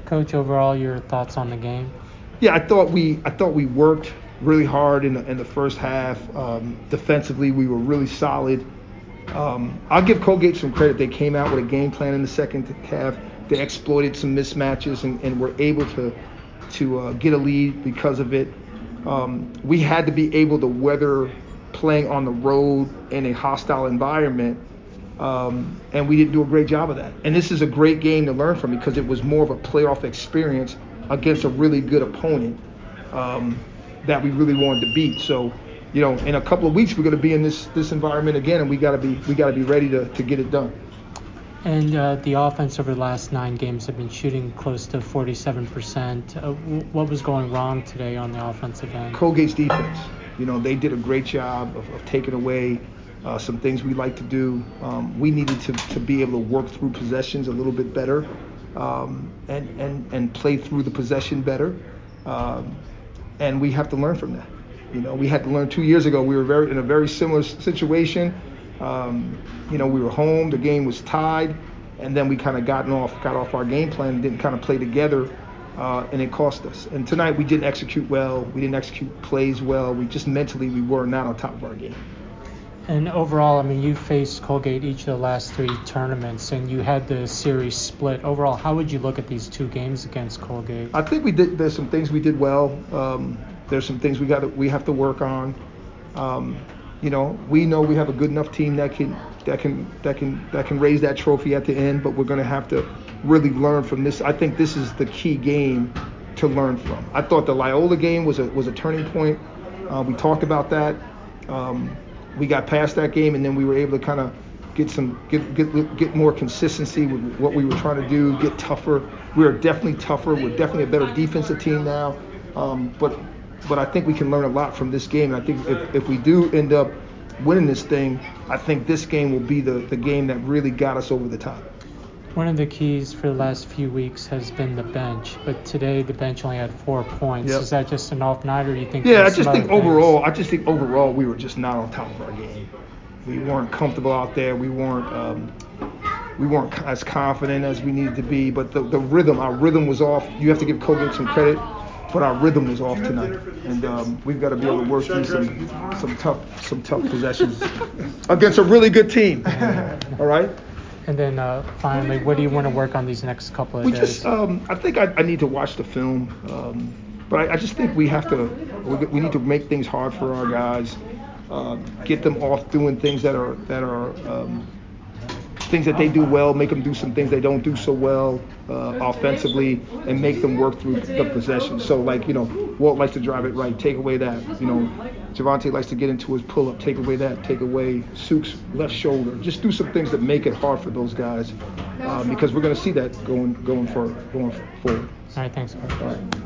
Coach, overall, your thoughts on the game? Yeah, I thought we worked really hard in the first half. Defensively, we were really solid. I'll give Colgate some credit. They came out with a game plan in the second half. They exploited some mismatches and were able to get a lead because of it. We had to be able to weather playing on the road in a hostile environment, and we didn't do a great job of that. And this is a great game to learn from because it was more of a playoff experience against a really good opponent that we really wanted to beat. So, in a couple of weeks we're going to be in this environment again, and we got to be ready to get it done. And the offense over the last 9 games have been shooting close to 47%. What was going wrong today on the offensive end? Colgate's defense. They did a great job of taking away some things we like to do. We needed to be able to work through possessions a little bit better and play through the possession better. And we have to learn from that. We had to learn 2 years ago. We were in a very similar situation. We were home. The game was tied, and then we kind of got off our game plan and didn't kind of play together, and it cost us. And tonight we didn't execute well. We didn't execute plays well. We just mentally we were not on top of our game. And overall, you faced Colgate each of the last 3 tournaments, and you had the series split. Overall, how would you look at these 2 games against Colgate? I think there's some things we did well. There's some things we have to work on. We know we have a good enough team that can raise that trophy at the end, but we're going to have to really learn from this. I think this is the key game to learn from. I thought the Loyola game was a turning point. We talked about that. We got past that game, and then we were able to kind of get more consistency with what we were trying to do, get tougher. We are definitely tougher. We're definitely a better defensive team now. But I think we can learn a lot from this game. And I think if we do end up winning this thing, I think this game will be the game that really got us over the top. One of the keys for the last few weeks has been the bench, but today the bench only had 4 points. Yep. Is that just an off night, or do you think? Yeah, I just think overall we were just not on top of our game. We weren't comfortable out there. We weren't as confident as we needed to be. But the rhythm, our rhythm was off. You have to give Colgate some credit, but our rhythm was off tonight, and we've got to be able to work through some tough possessions against a really good team. All right. And then finally, what do you want to work on these next couple of days? I think I need to watch the film, but I just think we need to make things hard for our guys, get them off doing things that are things that they do well, make them do some things they don't do so well offensively, and make them work through the possession. So Walt likes to drive it right, take away that. Javonte likes to get into his pull-up, take away that, take away Suk's left shoulder. Just do some things that make it hard for those guys, because we're going to see that going forward. All right, thanks, Coach. All right.